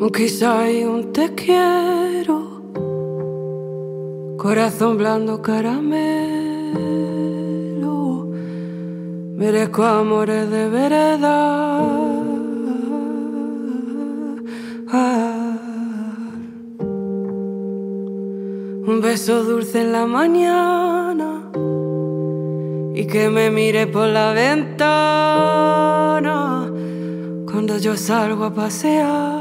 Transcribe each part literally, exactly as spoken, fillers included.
Quizá hay un te quiero, corazón blando caramelo, merezco amores de verdad. Ah, un beso dulce en la mañana y que me mire por la ventana cuando yo salgo a pasear.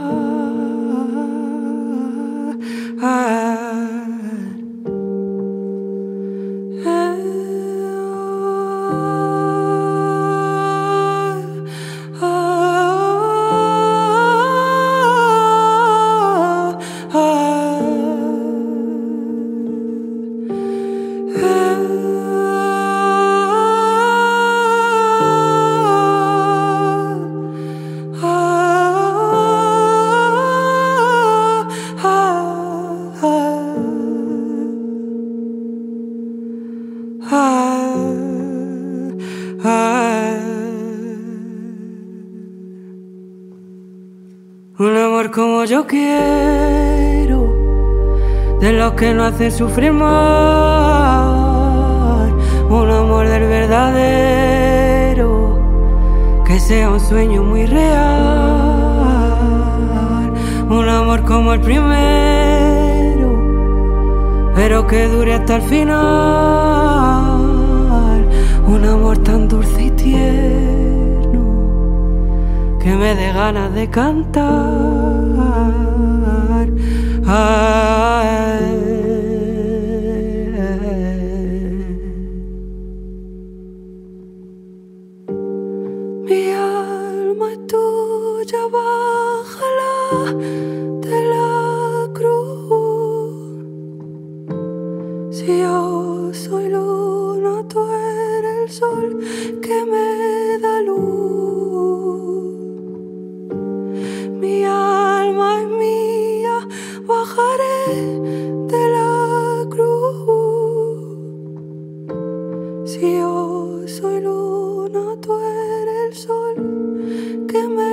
Un amor como yo quiero, de los que no hacen sufrir más. Un amor del verdadero, que sea un sueño muy real. Un amor como el primero, pero que dure hasta el final. Un amor tan dulce y tierno, que me dé ganas de cantar. Ay, mi alma es tuya, bájala de la cruz. Si yo soy luna, tú eres el sol que me da luz. Mi alma es mía, bajaré de la cruz. Si yo soy luna, tú eres el sol que me